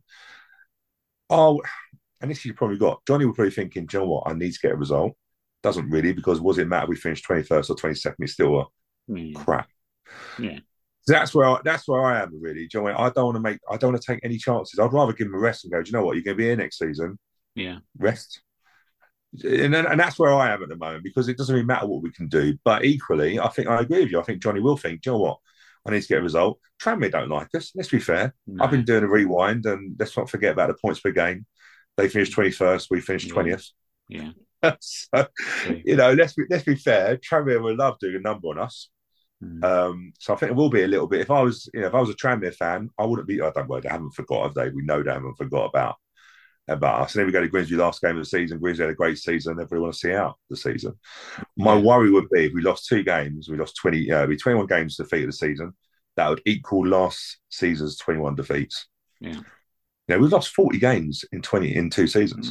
Oh, and this you probably got. Johnny was probably thinking, do you know what? I need to get a result. Doesn't really, because was it matter we finished 21st or 22nd? It's still crap. Yeah. That's where I am really. Do you know what I mean? I don't want to take any chances. I'd rather give him a rest and go, do you know what? You're going to be here next season. Yeah. Rest. And that's where I am at the moment, because it doesn't really matter what we can do. But equally, I think I agree with you. I think Johnny will think, do you know what? I need to get a result. Tranmere don't like us. Let's be fair. No. I've been doing a rewind, and let's not forget about the points per game. They finished 21st. We finished 20th. Yeah. So, let's be fair. Tranmere will love doing a number on us. So I think it will be a little bit. If I was a Tranmere fan, I wouldn't be. I don't worry, they haven't forgot, have they? We know they haven't forgot about us. And then we go to Grimsby last game of the season. Grimsby had a great season. Everybody want to see out the season. My worry would be if we lost 2 games, we lost 20. It'd be 21 games defeated the season. That would equal last season's 21 defeats. Yeah. We've lost 40 games in 2 seasons.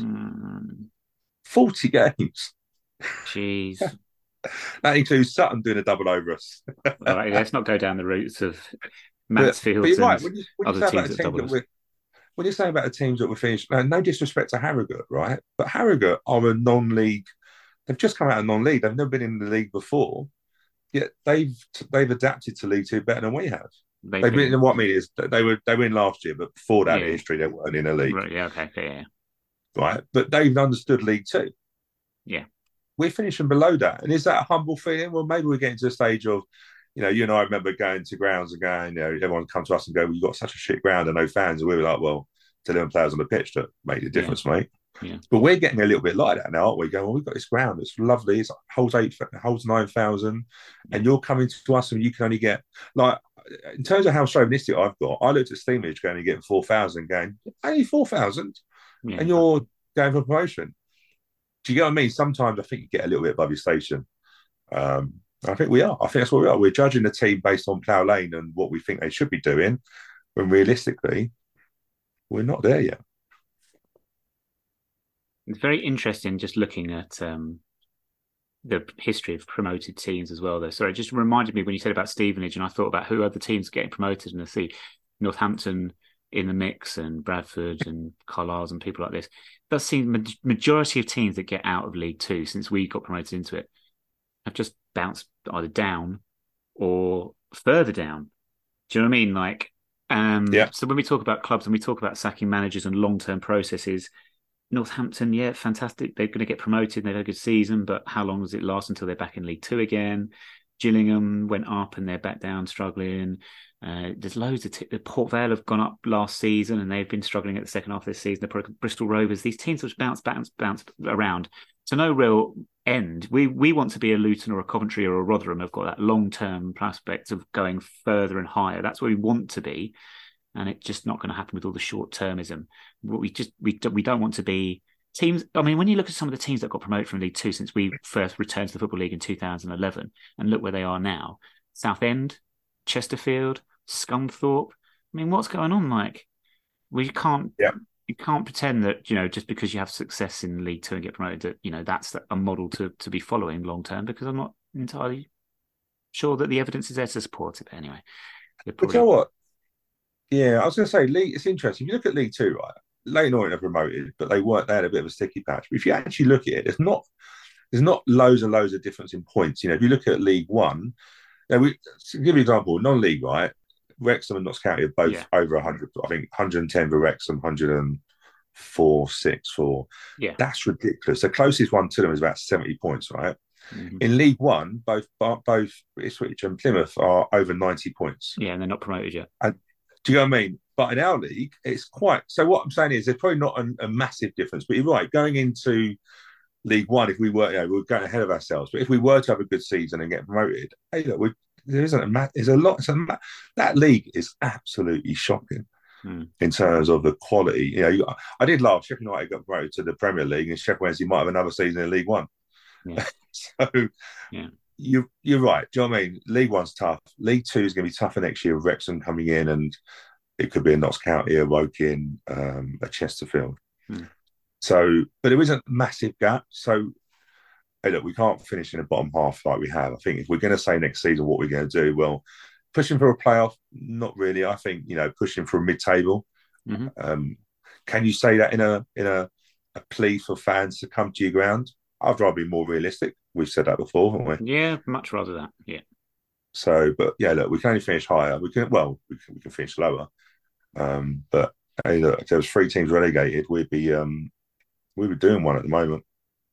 40 games. Jeez. That includes Sutton doing a double over us. All right, let's not go down the routes of Mansfield and right. other teams that double us. When you're saying about the teams that were finished, no disrespect to Harrogate, right? But Harrogate are a non-league. They've just come out of non-league. They've never been in the league before. Yet they've adapted to League Two better than we have. What I mean is they were in last year, but before that history they weren't in a league. Right, yeah, okay, yeah. Right, but they've understood League Two. Yeah, we're finishing below that, and is that a humble feeling? Well, maybe we're getting to a stage of, you and I remember going to grounds and going, everyone come to us and go, well, you've got such a shit ground and no fans, and we were like, well, it's 11 players on the pitch that make the difference, mate. Yeah. But we're getting a little bit like that now, aren't we? Going, well, we've got this ground, it's lovely, it holds 9,000, and you're coming to us and you can only get, like, in terms of how chauvinistic I've got, I looked at Stevenage going and getting 4,000, going, only 4,000, and you're going for promotion. Do you get what I mean? Sometimes I think you get a little bit above your station. I think we are. I think that's what we are. We're judging the team based on Plough Lane and what we think they should be doing, when realistically, we're not there yet. It's very interesting just looking at the history of promoted teams as well, though. Sorry, it just reminded me when you said about Stevenage, and I thought about who other teams getting promoted, and I see Northampton in the mix, and Bradford and Carlisle and people like this. It does seem the majority of teams that get out of League Two since we got promoted into it have just bounced either down or further down. Do you know what I mean? Like, So when we talk about clubs and we talk about sacking managers and long-term processes, Northampton, fantastic. They're going to get promoted. They've had a good season, but how long does it last until they're back in League Two again? Gillingham went up and they're back down, struggling. There's loads of Port Vale have gone up last season and they've been struggling at the second half of this season. The Bristol Rovers, these teams which bounce around to no real end. We want to be a Luton or a Coventry or a Rotherham. Have got that long term prospect of going further and higher. That's where we want to be, and it's just not going to happen with all the short termism. We don't want to be teams. I mean, when you look at some of the teams that got promoted from League Two since we first returned to the Football League in 2011, and look where they are now: Southend, Chesterfield, Scunthorpe. I mean, what's going on? Like, we can't. Yeah. You can't pretend that, just because you have success in League Two and get promoted, that, that's a model to be following long term, because I'm not entirely sure that the evidence is there to support it. But anyway, But you know what? Yeah, I was going to say, it's interesting. If you look at League Two, right? Leyton Orient are promoted, but they had a bit of a sticky patch. But if you actually look at it, there's not loads and loads of difference in points. If you look at League One, to give you an example, non-league, right? Wrexham and Notts County are both over 100. I think 110 for Wrexham, 104, 6 for. Yeah, that's ridiculous. The closest one to them is about 70 points, right? Mm-hmm. In League One, both Ipswich and Plymouth are over 90 points. Yeah, and they're not promoted yet. And do you know what I mean? But in our league, it's quite. So what I'm saying is, there's probably not a massive difference. But you're right. Going into League One, if we were, we're going ahead of ourselves. But if we were to have a good season and get promoted, hey, look, there isn't there's a lot. That league is absolutely shocking in terms of the quality. I did laugh. Sheffield United got promoted to the Premier League, and Sheffield Wednesday might have another season in League One. Yeah. So yeah, you're right. Do you know what I mean? League One's tough. League Two is going to be tougher next year with Wrexham coming in, and it could be a Notts County, a Woking, a Chesterfield. So, but there isn't a massive gap. So, hey, look, we can't finish in the bottom half like we have. I think if we're going to say next season what we're going to do, well, pushing for a playoff, not really. I think pushing for a mid-table. Mm-hmm. Can you say that in a plea for fans to come to your ground? I'd rather be more realistic. We've said that before, haven't we? Yeah, much rather that. Yeah. So, but yeah, look, we can only finish higher. We can finish lower. But hey, look, if there was 3 teams relegated, we'd be doing one at the moment.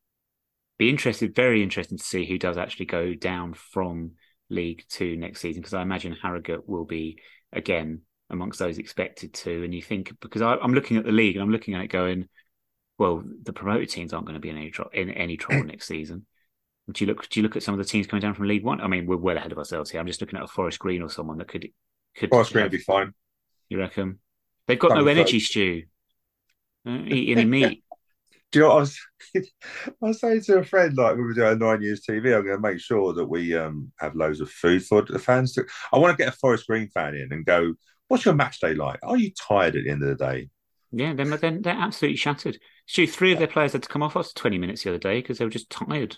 Very interesting to see who does actually go down from League Two next season, because I imagine Harrogate will be again amongst those expected to. And you think, because I'm looking at the league and I'm looking at it going, well, the promoted teams aren't going to be in any trouble next season. Do you look at some of the teams coming down from League One? I mean, we're well ahead of ourselves here. I'm just looking at a Forest Green or someone that could. Forest Green would be fine. You reckon? They've got no energy, Stu. Eat any meat. Do you know what I was saying to a friend, like when we do our 9 Years TV, I'm going to make sure that we have loads of food for the fans. I want to get a Forest Green fan in and go, what's your match day like? Are you tired at the end of the day? Yeah, they're absolutely shattered. Stu, 3 of their players had to come off after 20 minutes the other day because they were just tired.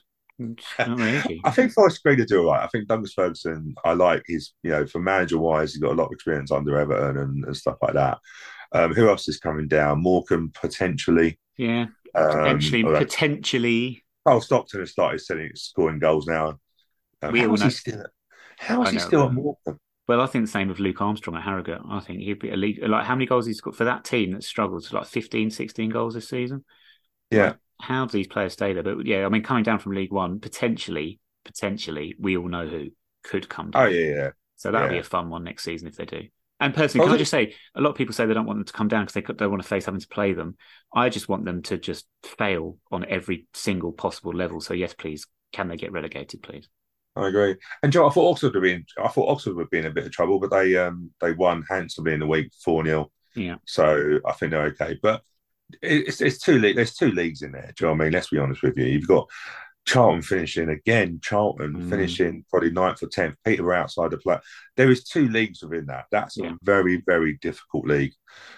I think Forest Green to do all right. I think Douglas Ferguson, I like his, for manager wise, he's got a lot of experience under Everton and stuff like that. Who else is coming down? Morecambe potentially. Yeah, potentially. Oh, Stockton has started scoring goals now. How is he still at Morecambe? Well, I think the same with Luke Armstrong at Harrogate. I think he'd be elite. Like, how many goals he's got for that team that struggles? Like 15, 16 goals this season? Yeah. Like, how do these players stay there? But yeah, I mean, coming down from League One, potentially, we all know who could come down. Oh, yeah. So that'll be a fun one next season if they do. And personally, can I just say, a lot of people say they don't want them to come down because they don't want to face having to play them. I just want them to just fail on every single possible level. So yes, please, can they get relegated, please? I agree. And Joe, I thought Oxford would be in a bit of trouble, but they won handsomely in the week 4-0. Yeah. So I think they're okay. But it's two leagues. There's 2 leagues in there. Do you know what I mean? Let's be honest with you. You've got Charlton finishing again. Finishing probably 9th or 10th. Peterborough outside the play. There is 2 leagues within that. That's a very, very difficult league.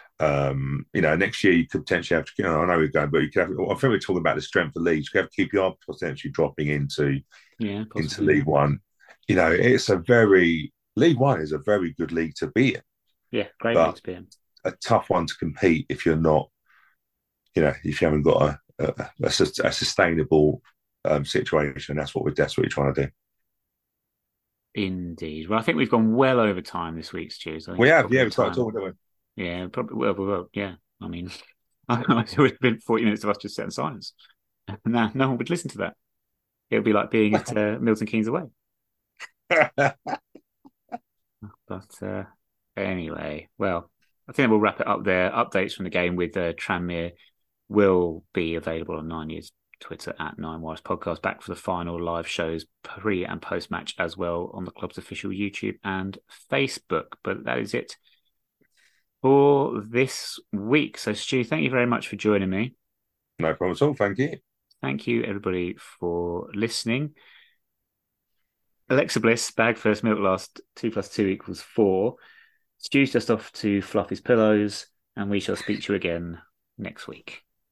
Next year you could potentially have to. I know we're going, but you could have. I think we're talking about the strength of leagues. You could have QPR potentially dropping into League One. It's League One is a very good league to be in. Yeah, great league to be in. A tough one to compete if you're not. If you haven't got a sustainable situation. That's what we're desperately trying to do. Indeed. Well, I think we've gone well over time this week, Stu. So we have, we've got to talk, don't we? Yeah, probably. Well, yeah. I mean, it would have been 40 minutes of us just sitting in silence. No one would listen to that. It would be like being at Milton Keynes away. But anyway, well, I think we'll wrap it up there. Updates from the game with Tranmere will be available on Nine Years Twitter at Nine Wires Podcast. Back for the final live shows pre and post match as well on the club's official YouTube and Facebook. But that is it for this week. So, Stu, thank you very much for joining me. No problem at all. Thank you. Thank you, everybody, for listening. Alexa Bliss, bag first, milk last, 2 + 2 = 4. Stu's just off to fluff his pillows, and we shall speak to you again next week.